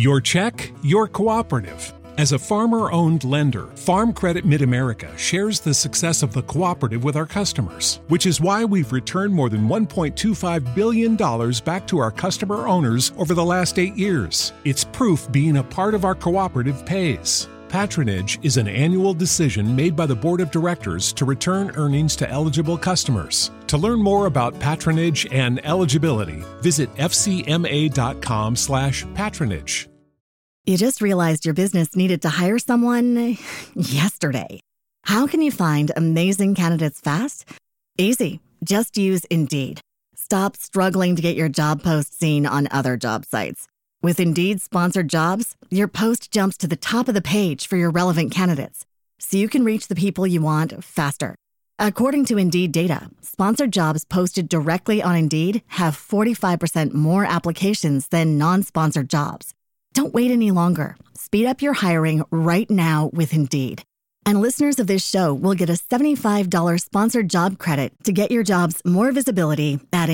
Your check, your cooperative. As a farmer-owned lender, Farm Credit Mid-America shares the success of the cooperative with our customers, which is why we've returned more than $1.25 billion back to our customer owners over the last 8 years. It's proof being a part of our cooperative pays. Patronage is an annual decision made by the Board of Directors to return earnings to eligible customers. To learn more about patronage and eligibility, visit fcma.com/patronage. You just realized your business needed to hire someone yesterday. How can you find amazing candidates fast? Easy. Just use Indeed. Stop struggling to get your job post seen on other job sites. With Indeed sponsored jobs, your post jumps to the top of the page for your relevant candidates, so you can reach the people you want faster. According to Indeed data, sponsored jobs posted directly on Indeed have 45% more applications than non-sponsored jobs. Don't wait any longer. Speed up your hiring right now with Indeed. And listeners of this show will get a $75 sponsored job credit to get your jobs more visibility at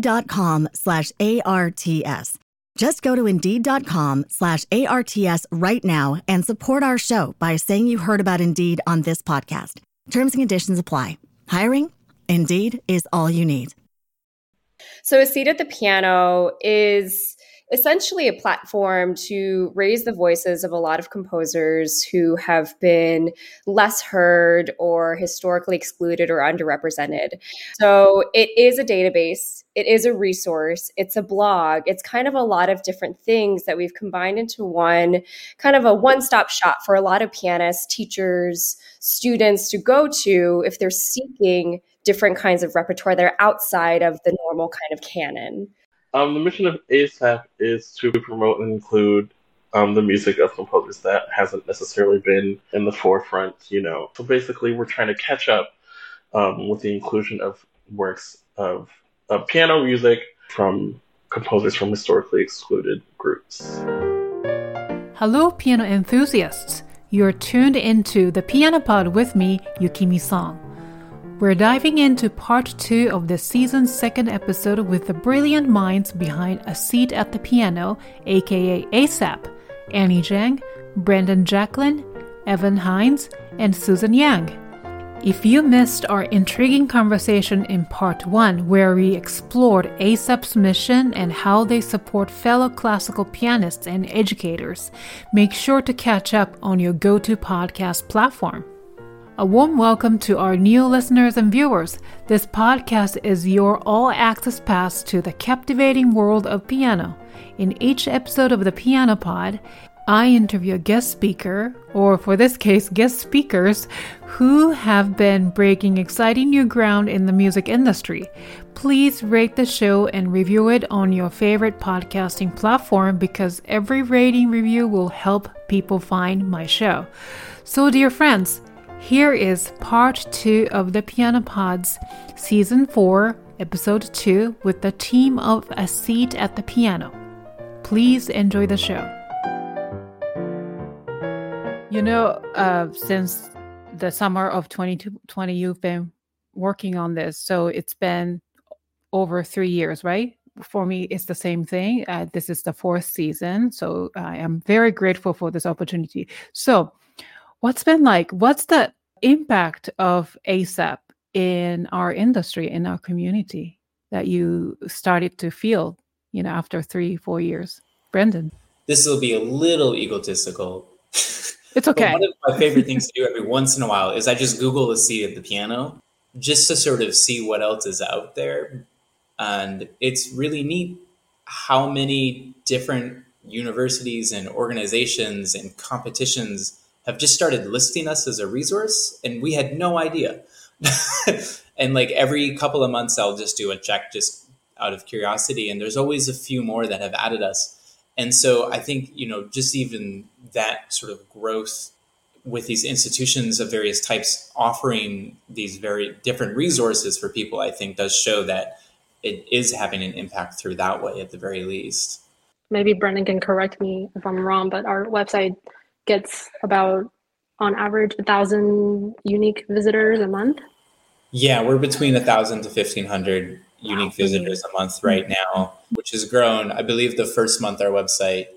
Indeed.com/ARTS. Just go to Indeed.com/ARTS right now and support our show by saying you heard about Indeed on this podcast. Terms and conditions apply. Hiring? Indeed is all you need. So A Seat at the Piano is essentially a platform to raise the voices of a lot of composers who have been less heard or historically excluded or underrepresented. So it is a database. It is a resource. It's a blog. It's kind of a lot of different things that we've combined into one, kind of a one-stop shop for a lot of pianists, teachers, students to go to if they're seeking different kinds of repertoire that are outside of the normal kind of canon. The mission of ASAP is to promote and include the music of composers that hasn't necessarily been in the forefront, So basically, we're trying to catch up with the inclusion of works of piano music from composers from historically excluded groups. Hello, piano enthusiasts. You're tuned into the Piano Pod with me, Yukimi Song. We're diving into part 2 of the season's 2nd episode with the brilliant minds behind A Seat at the Piano, aka ASAP, Annie Zhang, Brendan Jacklin, Evan Hines, and Susan Yang. If you missed our intriguing conversation in part 1, where we explored ASAP's mission and how they support fellow classical pianists and educators, make sure to catch up on your go-to podcast platform. A warm welcome to our new listeners and viewers. This podcast is your all-access pass to the captivating world of piano. In each episode of the Piano Pod, I interview a guest speaker, or for this case, guest speakers, who have been breaking exciting new ground in the music industry. Please rate the show and review it on your favorite podcasting platform because every rating review will help people find my show. So, dear friends, here is part 2 of the Piano Pods, Season 4, Episode 2, with the team of A Seat at the Piano. Please enjoy the show. Since the summer of 2020, you've been working on this, so it's been over 3 years, right? For me, it's the same thing. This is the 4th season, so I am very grateful for this opportunity. So, what's the impact of ASAP in our industry, in our community that you started to feel, after 3-4 years? Brendan? This will be a little egotistical. It's okay. But one of my favorite things to do every once in a while is I just Google A Seat at the Piano just to sort of see what else is out there. And it's really neat how many different universities and organizations and competitions have just started listing us as a resource, and we had no idea. And every couple of months, I'll just do a check just out of curiosity, and there's always a few more that have added us. And so I think, just even that sort of growth with these institutions of various types offering these very different resources for people, I think does show that it is having an impact through that way at the very least. Maybe Brendan can correct me if I'm wrong, but our website gets about, on average, 1,000 unique visitors a month. Yeah, we're between 1,000 to 1,500 unique visitors a month right now, which has grown. I believe the first month our website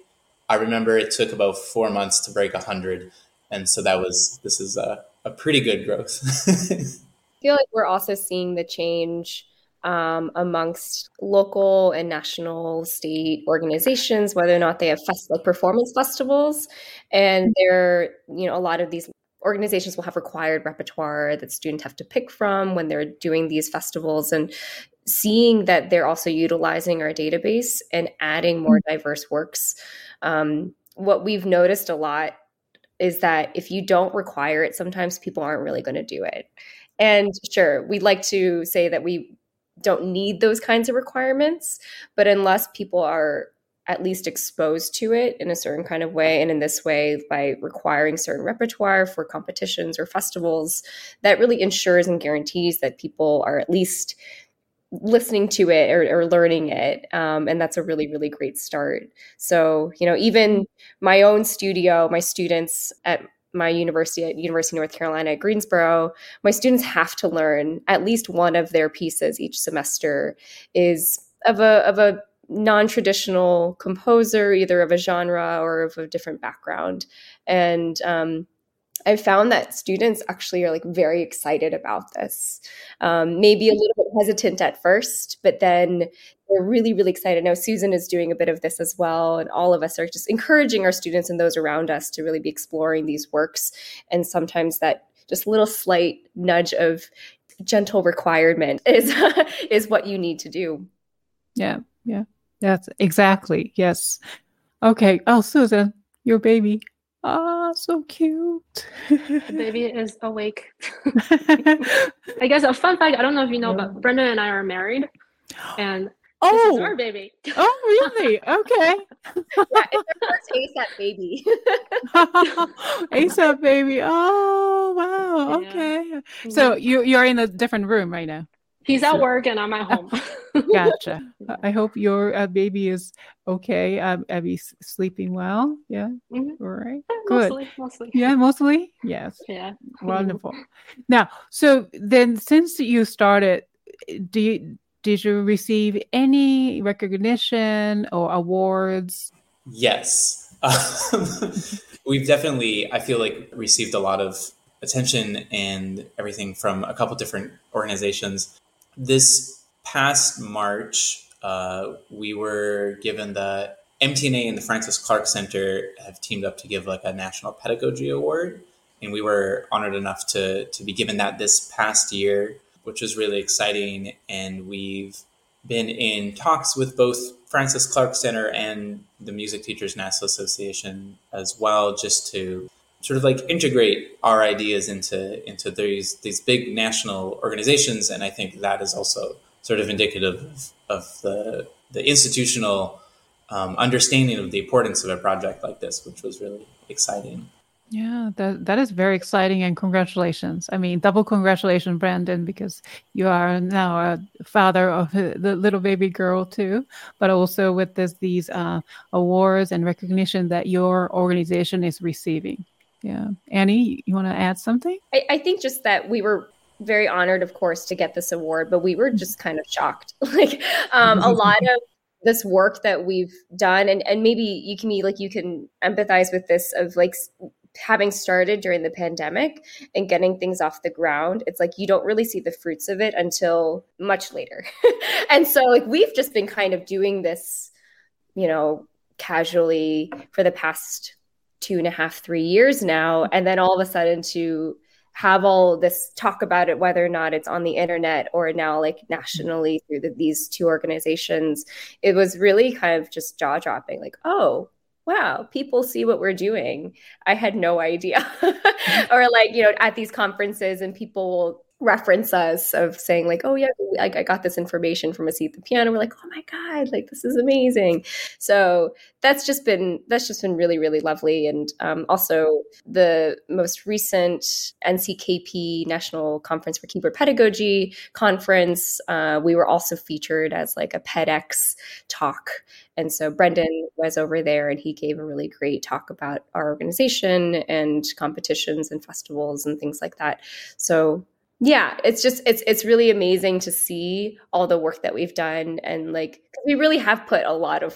I remember it took about 4 months to break 100. And so this is a pretty good growth. I feel like we're also seeing the change amongst local and national state organizations, whether or not they have like performance festivals. And a lot of these organizations will have required repertoire that students have to pick from when they're doing these festivals, and seeing that they're also utilizing our database and adding more diverse works. What we've noticed a lot is that if you don't require it, sometimes people aren't really going to do it. And sure, we'd like to say that we don't need those kinds of requirements, but unless people are at least exposed to it in a certain kind of way, and in this way, by requiring certain repertoire for competitions or festivals, that really ensures and guarantees that people are at least listening to it or learning it. And that's a really, really great start. So, even my own studio, my students at my university, at University of North Carolina at Greensboro, my students have to learn at least one of their pieces each semester is of a non-traditional composer, either of a genre or of a different background. And I found that students actually are like very excited about this. Maybe a little bit hesitant at first, but then they're really, really excited. Now, Susan is doing a bit of this as well. And all of us are just encouraging our students and those around us to really be exploring these works. And sometimes that just little slight nudge of gentle requirement is what you need to do. Yeah. That's exactly. Yes. Okay. Oh, Susan, your baby. Ah, so cute. The baby is awake. I guess a fun fact, I don't know if you know, but Brenda and I are married. And this is our baby. Oh, really? Okay. Yeah, it's our first ASAP baby. ASAP baby. Oh, wow. Yeah. Okay. So you're in a different room right now. He's at work and I'm at home. Gotcha. I hope your baby is okay. Abby's sleeping well. Yeah. Mm-hmm. All right. Good. Mostly. Yeah, mostly. Yes. Yeah. Wonderful. Now, so then, since you started, did you receive any recognition or awards? Yes. We've definitely, I feel like, received a lot of attention and everything from a couple different organizations. This past March, we were given the MTNA and the Francis Clark Center have teamed up to give like a National Pedagogy Award. And we were honored enough to be given that this past year, which was really exciting. And we've been in talks with both Francis Clark Center and the Music Teachers National Association as well, just to sort of like integrate our ideas into these big national organizations. And I think that is also sort of indicative of the institutional understanding of the importance of a project like this, which was really exciting. Yeah, that is very exciting, and congratulations. I mean, double congratulations, Brandon, because you are now a father of the little baby girl too, but also with these awards and recognition that your organization is receiving. Yeah. Annie, you want to add something? I think just that we were very honored, of course, to get this award, but we were just kind of shocked. Like a lot of this work that we've done, and maybe you can empathize with this, of like having started during the pandemic and getting things off the ground. It's like you don't really see the fruits of it until much later. And so like we've just been kind of doing this, casually for the past 2.5, 3 years now. And then all of a sudden to have all this talk about it, whether or not it's on the internet or now like nationally through these two organizations, it was really kind of just jaw dropping, like, oh, wow, people see what we're doing. I had no idea. Or like, at these conferences and people will reference us of saying like, oh yeah, I got this information from A Seat at the Piano. We're like, oh my God, like this is amazing. So that's just been really, really lovely. And also the most recent NCKP National Conference for Keyboard Pedagogy conference, we were also featured as like a PEDx talk. And so Brendan was over there and he gave a really great talk about our organization and competitions and festivals and things like that. So yeah, it's really amazing to see all the work that we've done. And like, we really have put a lot of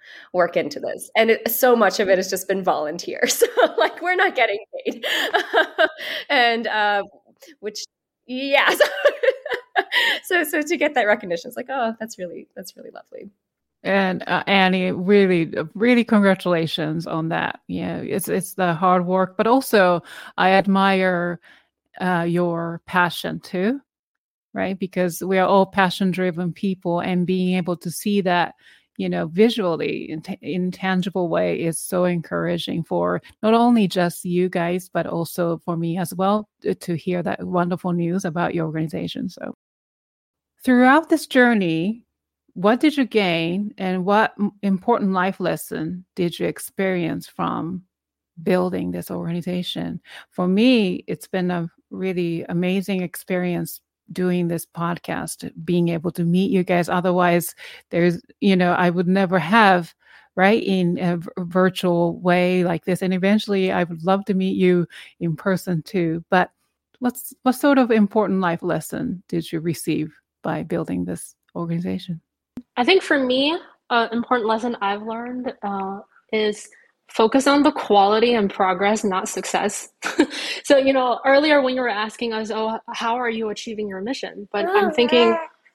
work into this. And so much of it has just been volunteer. So like we're not getting paid. And which, yeah. So to get that recognition, it's like, oh, that's really lovely. And Annie, really congratulations on that. Yeah, it's the hard work, but also I admire your passion too, right? Because we are all passion-driven people, and being able to see that, visually in tangible way is so encouraging for not only just you guys, but also for me as well to hear that wonderful news about your organization. So throughout this journey, what did you gain and what important life lesson did you experience from building this organization? For me, it's been a really amazing experience doing this podcast, being able to meet you guys. Otherwise, I would never have, right, in a virtual way like this. And eventually I would love to meet you in person too. But what sort of important life lesson did you receive by building this organization? I think for me, an important lesson I've learned is focus on the quality and progress, not success. So, earlier when you were asking us, how are you achieving your mission? But I'm thinking,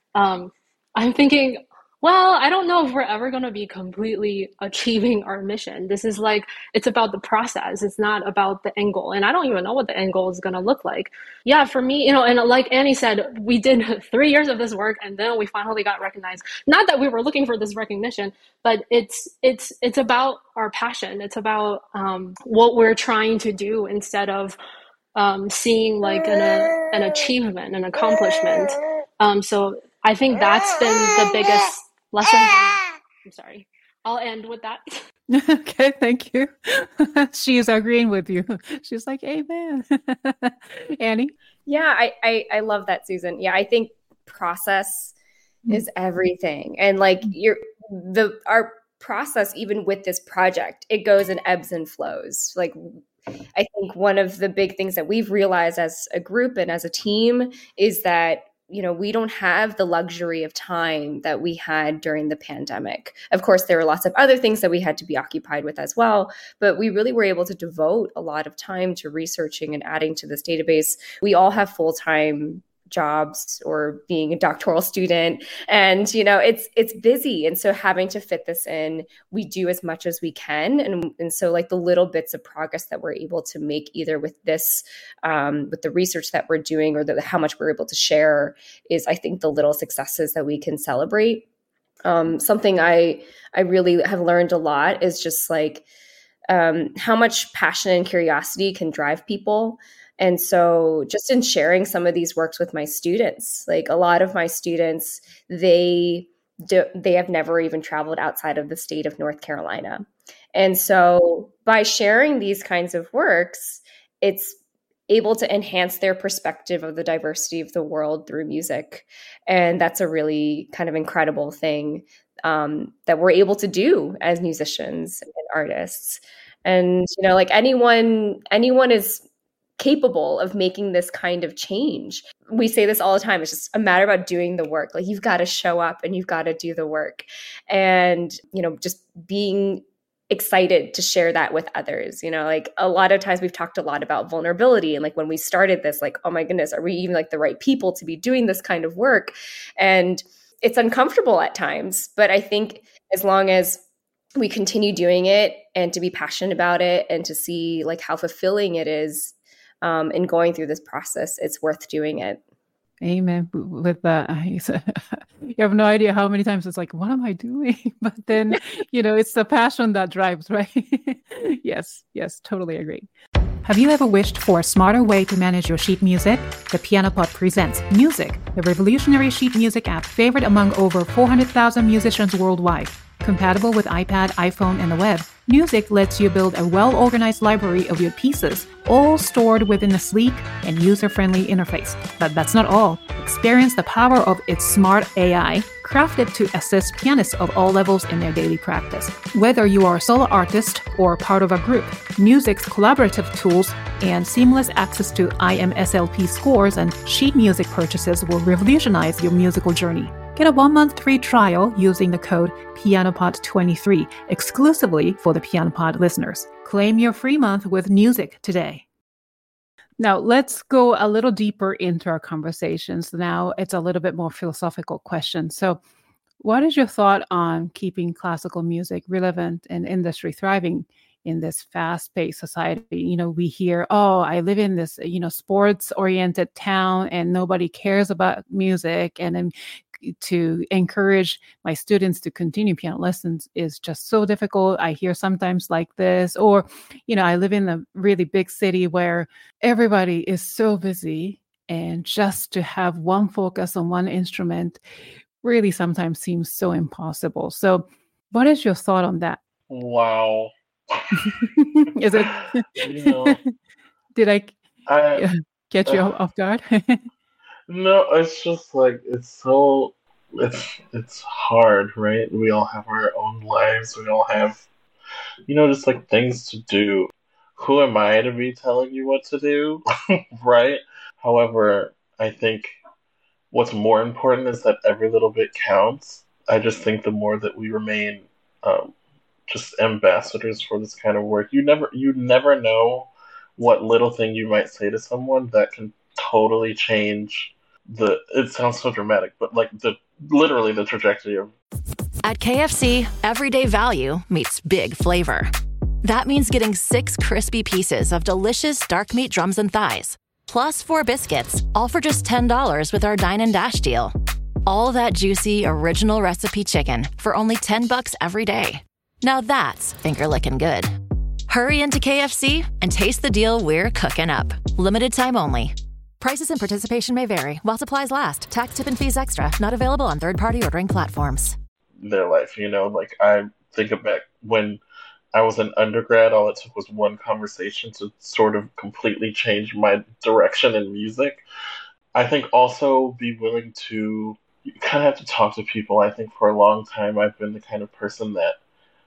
well, I don't know if we're ever going to be completely achieving our mission. This is it's about the process. It's not about the end goal. And I don't even know what the end goal is going to look like. Yeah, for me, and like Annie said, we did 3 years of this work and then we finally got recognized. Not that we were looking for this recognition, but it's about our passion. It's about what we're trying to do instead of seeing an achievement, an accomplishment. So I think that's been the biggest lesson. I'm sorry. I'll end with that. Okay, thank you. She is agreeing with you. She's like, amen. Annie? Yeah, I love that, Susan. Yeah, I think process is everything. And our process, even with this project, it goes in ebbs and flows. I think one of the big things that we've realized as a group and as a team is that we don't have the luxury of time that we had during the pandemic. Of course, there were lots of other things that we had to be occupied with as well, but we really were able to devote a lot of time to researching and adding to this database. We all have full-time jobs or being a doctoral student, and it's busy, and so having to fit this in, we do as much as we can, and so the little bits of progress that we're able to make either with this with the research that we're doing or how much we're able to share is, I think, the little successes that we can celebrate. Something I really have learned a lot is just how much passion and curiosity can drive people. And so just in sharing some of these works with my students, a lot of my students, they have never even traveled outside of the state of North Carolina. And so by sharing these kinds of works, it's able to enhance their perspective of the diversity of the world through music. And that's a really kind of incredible thing that we're able to do as musicians and artists. And, anyone is capable of making this kind of change. We say this all the time. It's just a matter about doing the work. You've got to show up and you've got to do the work. And, just being excited to share that with others. A lot of times we've talked a lot about vulnerability. And when we started this, oh my goodness, are we even the right people to be doing this kind of work? And it's uncomfortable at times. But I think as long as we continue doing it and to be passionate about it and to see how fulfilling it is, in going through this process, it's worth doing it. Amen. With that, you have no idea how many times it's what am I doing? But then, it's the passion that drives, right? Yes, totally agree. Have you ever wished for a smarter way to manage your sheet music? The Piano Pod presents Music, the revolutionary sheet music app favored among over 400,000 musicians worldwide. Compatible with iPad, iPhone, and the web, Music lets you build a well-organized library of your pieces, all stored within a sleek and user-friendly interface. But that's not all. Experience the power of its smart AI, crafted to assist pianists of all levels in their daily practice. Whether you are a solo artist or part of a group, Music's collaborative tools and seamless access to IMSLP scores and sheet music purchases will revolutionize your musical journey. Get a 1-month free trial using the code PianoPod23 exclusively for the PianoPod listeners. Claim your free month with music today. Now, let's go a little deeper into our conversations. Now, it's a little bit more philosophical question. So, what is your thought on keeping classical music relevant and industry thriving in this fast-paced society? We hear, oh, I live in this, sports-oriented town and nobody cares about music. And then to encourage my students to continue piano lessons is just so difficult. I hear sometimes like this, or, I live in a really big city where everybody is so busy, and just to have one focus on one instrument really sometimes seems so impossible. So what is your thought on that? Wow. Is it, did I catch you off guard? No, it's just like, it's hard, right? We all have our own lives. We all have, just like things to do. Who am I to be telling you what to do, right? However, I think what's more important is that every little bit counts. I just think the more that we remain just ambassadors for this kind of work, you never know what little thing you might say to someone that can totally change it sounds so dramatic, but like literally the trajectory of. At KFC, everyday value meets big flavor. That means getting 6 crispy pieces of delicious dark meat drums and thighs, plus 4 biscuits, all for just $10 with our Dine and Dash deal. All that juicy, original recipe chicken for only $10 every day. Now that's finger-licking good. Hurry into KFC and taste the deal we're cooking up. Limited time only. Prices and participation may vary while supplies last. Tax, tip, and fees extra. Not available on third-party ordering platforms. Their life, like I think back when I was an undergrad, all it took was one conversation to sort of completely change my direction in music. I think also be willing to, you kind of have to talk to people. I think for a long time I've been the kind of person that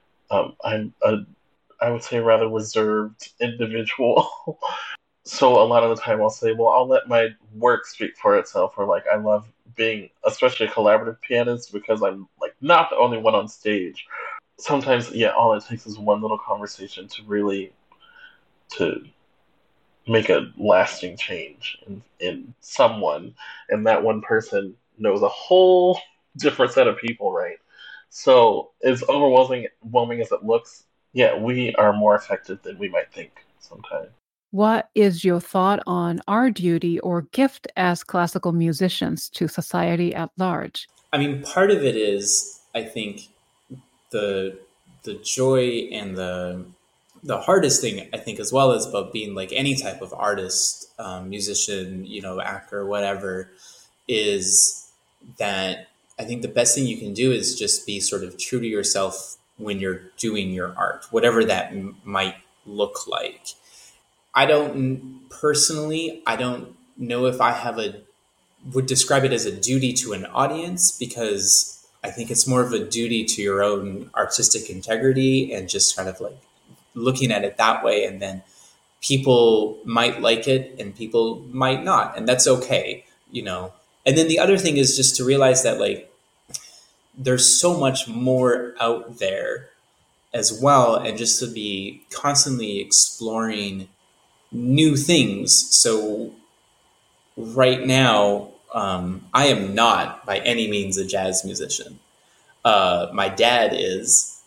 I would say rather reserved individual. So a lot of the time I'll say, well, I'll let my work speak for itself, or like I love being, especially a collaborative pianist, because I'm like not the only one on stage. Sometimes, all it takes is one little conversation to make a lasting change in someone, and that one person knows a whole different set of people, right? So as overwhelming as it looks, we are more effective than we might think sometimes. What is your thought on our duty or gift as classical musicians to society at large? I mean, part of it is, I think, the joy and the hardest thing, I think, as well, as about being like any type of artist, musician, actor, whatever, is that I think the best thing you can do is just be sort of true to yourself when you're doing your art, whatever that might look like. I don't know if I would describe it as a duty to an audience, because I think it's more of a duty to your own artistic integrity and just kind of like looking at it that way. And then people might like it and people might not, and that's okay, And then the other thing is just to realize that like there's so much more out there as well, and just to be constantly exploring new things. So right now, I am not by any means a jazz musician. My dad is,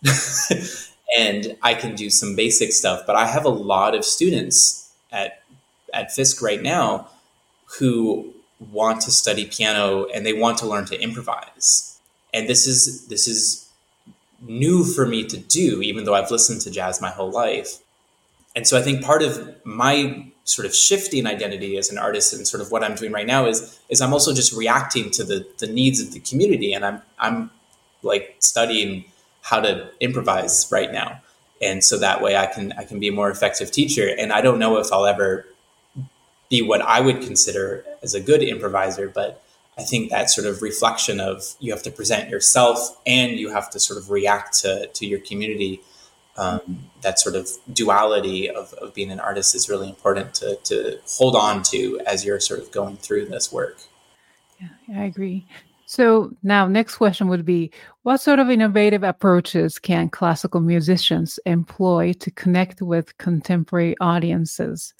and I can do some basic stuff, but I have a lot of students at Fisk right now who want to study piano and they want to learn to improvise. And this is new for me to do, even though I've listened to jazz my whole life. And so I think part of my sort of shifting identity as an artist and sort of what I'm doing right now is I'm also just reacting to the needs of the community. And I'm like studying how to improvise right now. And so that way I can be a more effective teacher. And I don't know if I'll ever be what I would consider as a good improviser, but I think that sort of reflection of you have to present yourself and you have to sort of react to your community. That sort of duality of being an artist is really important to hold on to as you're sort of going through this work. Yeah, I agree. So now next question would be, what sort of innovative approaches can classical musicians employ to connect with contemporary audiences?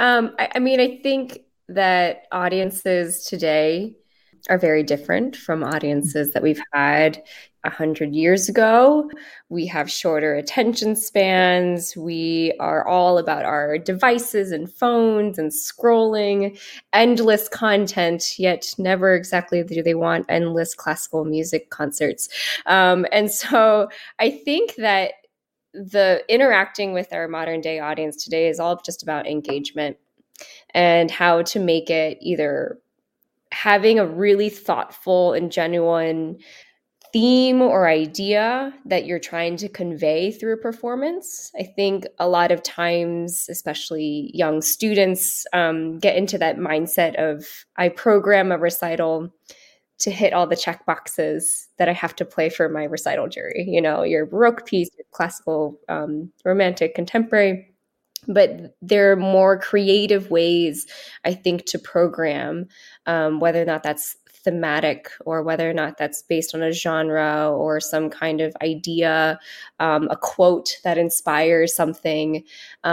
I think that audiences today are very different from audiences that we've had 100 years ago. We have shorter attention spans. We are all about our devices and phones and scrolling, endless content, yet never exactly do they want endless classical music concerts. And so I think that the interacting with our modern day audience today is all just about engagement and how to make it either having a really thoughtful and genuine theme or idea that you're trying to convey through a performance. I think a lot of times, especially young students, get into that mindset of, I program a recital to hit all the check boxes that I have to play for my recital jury. You know, your Baroque piece, your classical, romantic, contemporary. But there are more creative ways, I think, to program, whether or not that's thematic or whether or not that's based on a genre or some kind of idea, a quote that inspires something.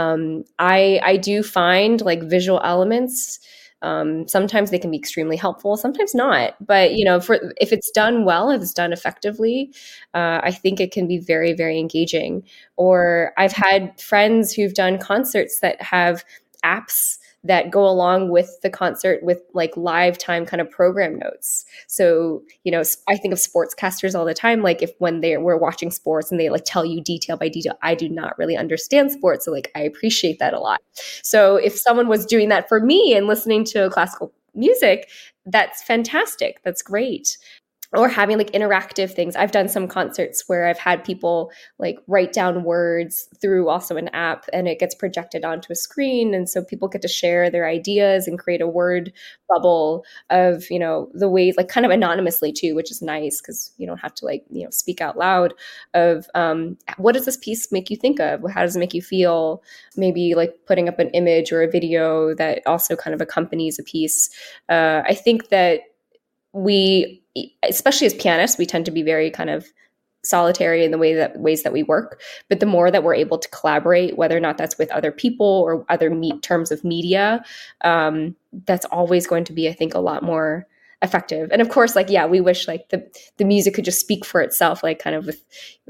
I do find like visual elements. Sometimes they can be extremely helpful, sometimes not. But if it's done well, if it's done effectively, I think it can be very, very engaging. Or I've had friends who've done concerts that have apps that go along with the concert with like live time kind of program notes. So, I think of sportscasters all the time, like when we're watching sports and they like tell you detail by detail. I do not really understand sports. So like, I appreciate that a lot. So if someone was doing that for me and listening to classical music, that's fantastic. That's great. Or having like interactive things. I've done some concerts where I've had people like write down words through also an app and it gets projected onto a screen. And so people get to share their ideas and create a word bubble of, the ways, like kind of anonymously too, which is nice because you don't have to speak out loud of what does this piece make you think of? How does it make you feel? Maybe like putting up an image or a video that also kind of accompanies a piece. I think that we, especially as pianists, we tend to be very kind of solitary in the ways that we work. But the more that we're able to collaborate, whether or not that's with other people or other terms of media, that's always going to be, I think, a lot more effective. And of course, we wish like the music could just speak for itself, like kind of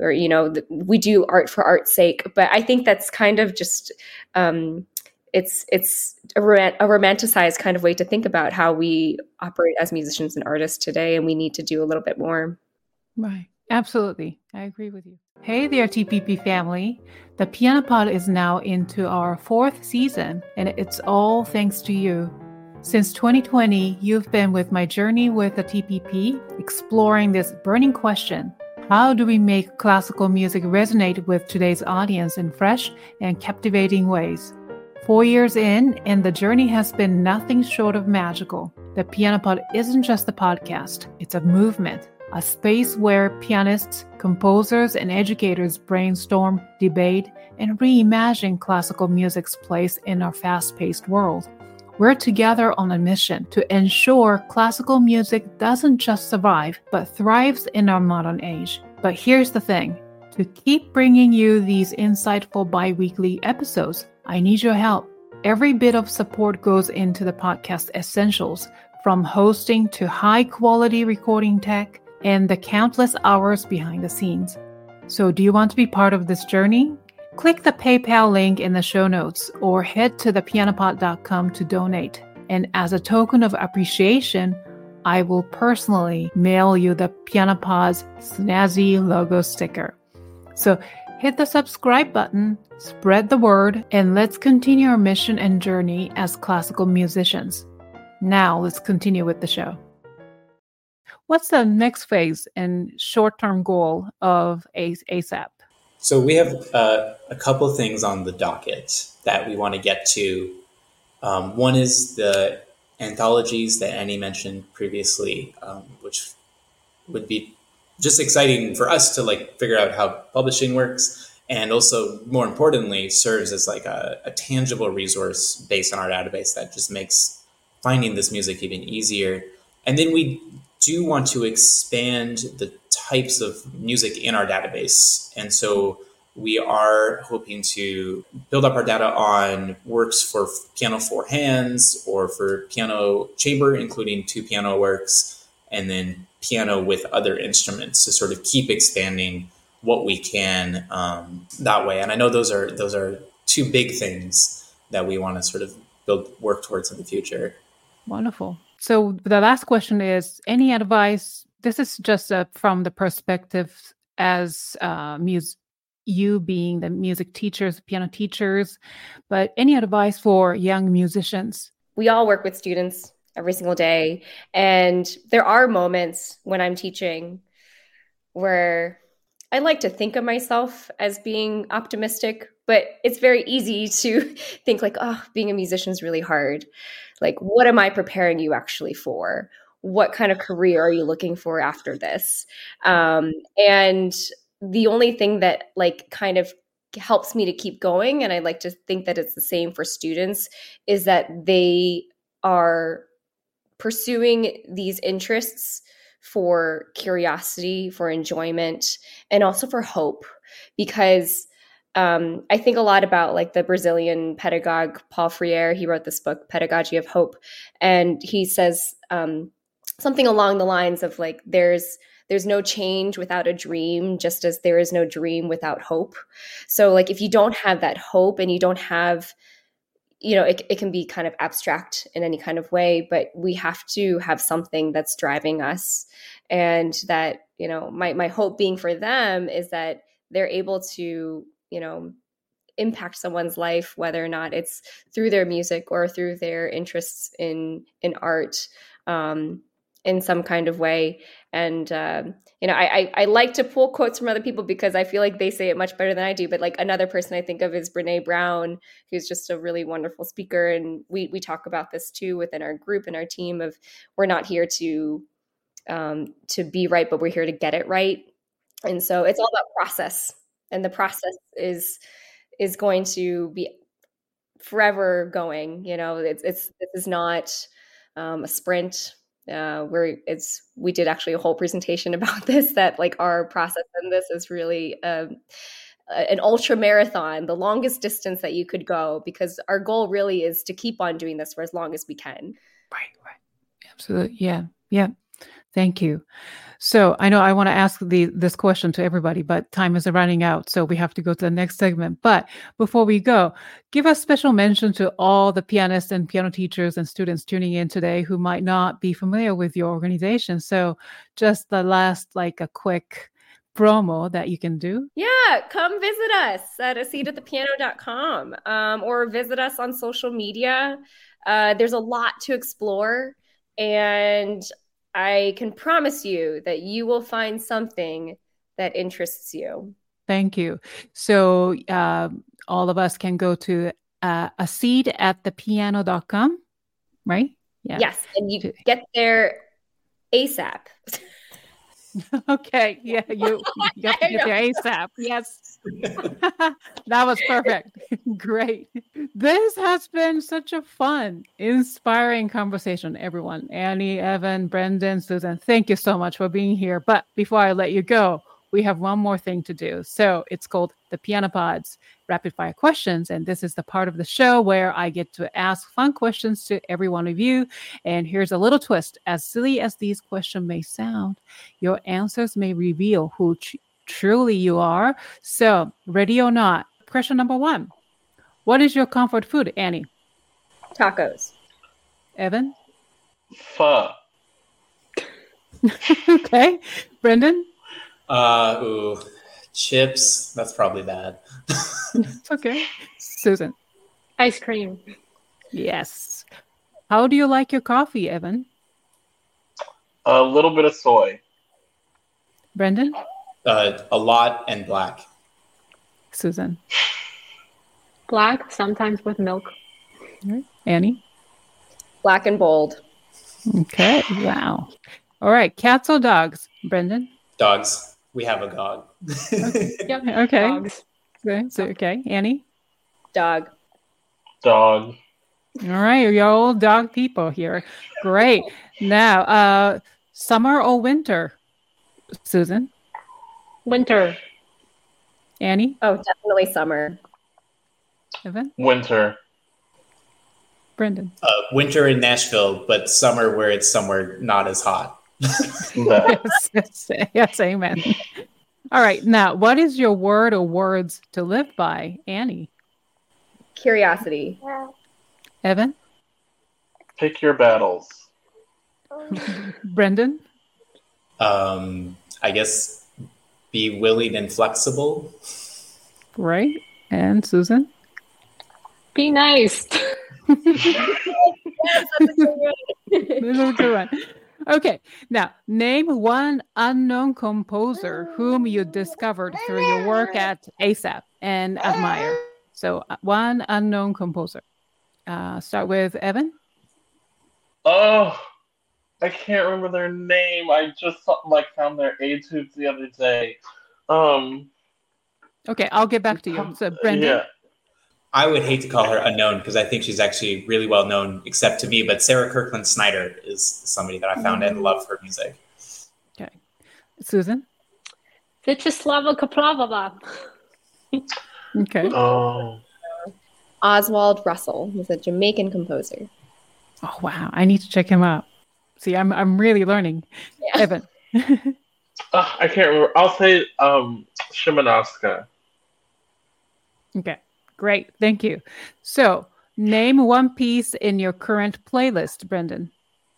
we do art for art's sake. But I think that's kind of just it's a romanticized kind of way to think about how we operate as musicians and artists today, and we need to do a little bit more. Right. Absolutely. I agree with you. Hey there, TPP family. The Piano Pod is now into our 4th season, and it's all thanks to you. Since 2020, you've been with my journey with the TPP, exploring this burning question. How do we make classical music resonate with today's audience in fresh and captivating ways? 4 years in, and the journey has been nothing short of magical. The Piano Pod isn't just a podcast, it's a movement, a space where pianists, composers, and educators brainstorm, debate, and reimagine classical music's place in our fast-paced world. We're together on a mission to ensure classical music doesn't just survive, but thrives in our modern age. But here's the thing. To keep bringing you these insightful bi-weekly episodes, I need your help. Every bit of support goes into the podcast essentials, from hosting to high-quality recording tech and the countless hours behind the scenes. So do you want to be part of this journey? Click the PayPal link in the show notes or head to thepianopod.com to donate. And as a token of appreciation, I will personally mail you the Piano Pod's snazzy logo sticker. So hit the subscribe button, spread the word, and let's continue our mission and journey as classical musicians. Now let's continue with the show. What's the next phase and short-term goal of ASAP? So we have a couple things on the docket that we want to get to. One is the anthologies that Annie mentioned previously, which would be just exciting for us to figure out how publishing works, and also more importantly serves as a tangible resource based on our database that just makes finding this music even easier. And then we do want to expand the types of music in our database. And so we are hoping to build up our data on works for piano for hands or for piano chamber, including 2 piano works, and then piano with other instruments to sort of keep expanding what we can that way. And I know those are 2 big things that we want to sort of work towards in the future. Wonderful. So the last question is, any advice? This is just from the perspective as you being the music teachers, piano teachers, but any advice for young musicians? We all work with students every single day. And there are moments when I'm teaching where I like to think of myself as being optimistic, but it's very easy to think like, oh, being a musician is really hard. Like, what am I preparing you actually for? What kind of career are you looking for after this? And the only thing that like kind of helps me to keep going, and I like to think that it's the same for students, is that they are pursuing these interests for curiosity, for enjoyment, and also for hope. Because I think a lot about like the Brazilian pedagogue, Paul Freire. He wrote this book, Pedagogy of Hope. And he says something along the lines of like, there's no change without a dream, just as there is no dream without hope. So like, if you don't have that hope and you don't have, it can be kind of abstract in any kind of way, but we have to have something that's driving us. And that, my hope being for them is that they're able to, impact someone's life, whether or not it's through their music or through their interests in art, in some kind of way. And, I like to pull quotes from other people because I feel like they say it much better than I do. But like another person I think of is Brene Brown, who's just a really wonderful speaker. And we talk about this too within our group and our team of, we're not here to be right, but we're here to get it right. And so it's all about process, and the process is going to be forever going. This is not a sprint. We did actually a whole presentation about this, that like our process in this is really an ultra marathon, the longest distance that you could go, because our goal really is to keep on doing this for as long as we can. Right. Absolutely. Yeah. Thank you. So I know I want to ask this question to everybody, but time is running out. So we have to go to the next segment. But before we go, give a special mention to all the pianists and piano teachers and students tuning in today who might not be familiar with your organization. So just the last, like a quick promo that you can do. Yeah, come visit us at aseatatthepiano.com or visit us on social media. There's a lot to explore, and I can promise you that you will find something that interests you. Thank you. So all of us can go to aseatatthepiano.com, right? Yeah. Yes, and you get there ASAP. Okay. Yeah, you have to get there ASAP. Yes. That was perfect. Great. This has been such a fun, inspiring conversation, everyone. Annie, Evan, Brendan, Susan, thank you so much for being here. But before I let you go, we have one more thing to do. So it's called the Piano Pods Rapid Fire Questions. And this is the part of the show where I get to ask fun questions to every one of you. And here's a little twist. As silly as these questions may sound, your answers may reveal who truly you are. So ready or not? Question number 1. What is your comfort food, Annie? Tacos. Evan? Pho. Okay. Brendan? Chips. That's probably bad. It's okay. Susan? Ice cream. Yes. How do you like your coffee, Evan? A little bit of soy. Brendan? A lot and black. Susan? Black, sometimes with milk. All right. Annie? Black and bold. Okay. Wow. All right. Cats or dogs? Brendan? Dogs. We have a dog. Yep. Okay. Dogs. Okay. Annie? Dog. Dog. All right. You're all dog people here. Great. Now, Summer or winter? Susan? Winter. Annie? Oh, definitely summer. Evan? Winter. Brendan? Winter in Nashville, but summer where it's somewhere not as hot. Yes, amen. All right. Now, what is your word or words to live by, Annie? Curiosity. Evan? Pick your battles. Brendan? I guess be willing and flexible. Right. And Susan? Be nice. Yes, that's so This is a good one. Okay. Now, name one unknown composer whom you discovered through your work at ASAP and admire. So, one unknown composer. Start with Evan. Oh, I can't remember their name. I just found their A-tubes the other day. Okay, I'll get back to you. So, Brendan. Yeah. I would hate to call her unknown because I think she's actually really well known, except to me. But Sarah Kirkland Snyder is somebody that I found and love her music. Okay. Susan? Vyacheslava Kaplavova. Okay. Oh. Oswald Russell. He's a Jamaican composer. Oh, wow. I need to check him out. See, I'm really learning. Yeah. Evan. I can't remember. I'll say Szymanowska. Okay, great. Thank you. So, name one piece in your current playlist, Brendan.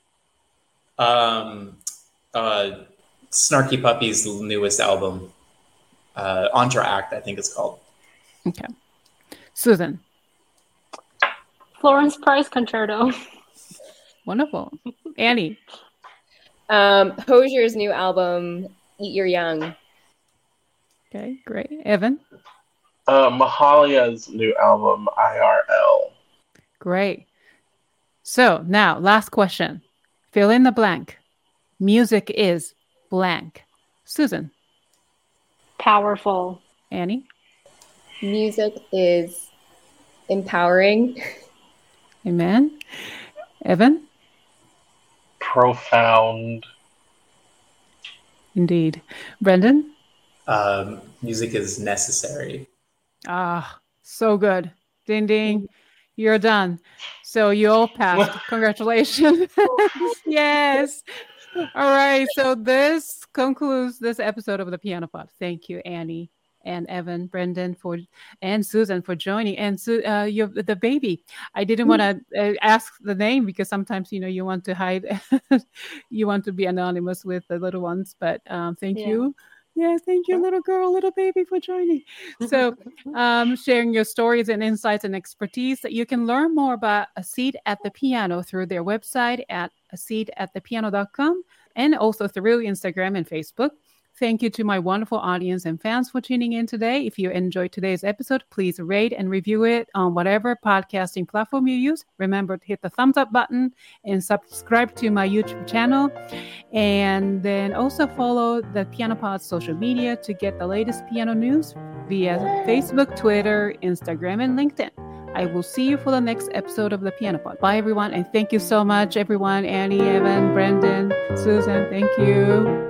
Snarky Puppy's newest album, Entr'acte, I think it's called. Okay. Susan. Florence Price Concerto. Wonderful. Annie. Hosier's new album, Eat Your Young. Okay, great. Evan. Mahalia's new album, IRL. Great. So now, last question. Fill in the blank. Music is blank. Susan. Powerful. Annie. Music is empowering. Amen. Evan. Profound. Indeed. Brendan. Music is necessary. Ah, so good. Ding, ding. You're done. So you all passed. Congratulations. Yes. All right. So this concludes this episode of the Piano Pod. Thank you, Annie and Evan, Brendan, and Susan for joining. And the baby. I didn't want to ask the name because sometimes you want to hide, you want to be anonymous with the little ones. But thank you. Yes, thank you, little girl, little baby, for joining. So, sharing your stories and insights and expertise. You can learn more about A Seat at the Piano through their website at aseatatthepiano.com and also through Instagram and Facebook. Thank you to my wonderful audience and fans for tuning in today. If you enjoyed today's episode, please rate and review it on whatever podcasting platform you use. Remember to hit the thumbs up button and subscribe to my YouTube channel. And then also follow the Piano Pod social media to get the latest piano news via Facebook, Twitter, Instagram, and LinkedIn. I will see you for the next episode of the Piano Pod. Bye, everyone. And thank you so much, everyone. Annie, Evan, Brendan, Susan, thank you.